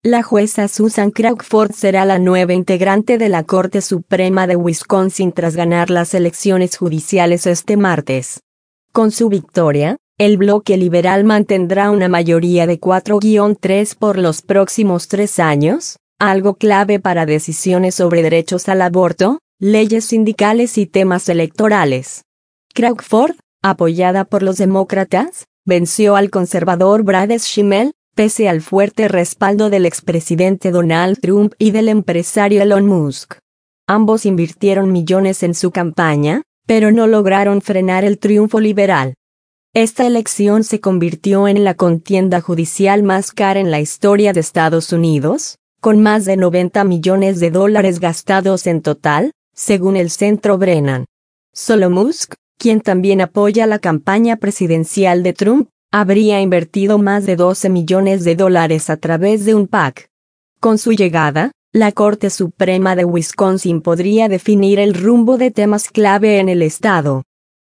La jueza Susan Crawford será la nueva integrante de la Corte Suprema de Wisconsin tras ganar las elecciones judiciales este martes. Con su victoria, el bloque liberal mantendrá una mayoría de 4-3 por los próximos 3 años, algo clave para decisiones sobre derechos al aborto, leyes sindicales y temas electorales. Crawford, apoyada por los demócratas, venció al conservador Brad Schimmel, pese al fuerte respaldo del expresidente Donald Trump y del empresario Elon Musk. Ambos invirtieron millones en su campaña, pero no lograron frenar el triunfo liberal. Esta elección se convirtió en la contienda judicial más cara en la historia de Estados Unidos, con más de $90 millones gastados en total, según el Centro Brennan. Solo Musk, quien también apoya la campaña presidencial de Trump, habría invertido más de $12 millones a través de un PAC. Con su llegada, la Corte Suprema de Wisconsin podría definir el rumbo de temas clave en el estado.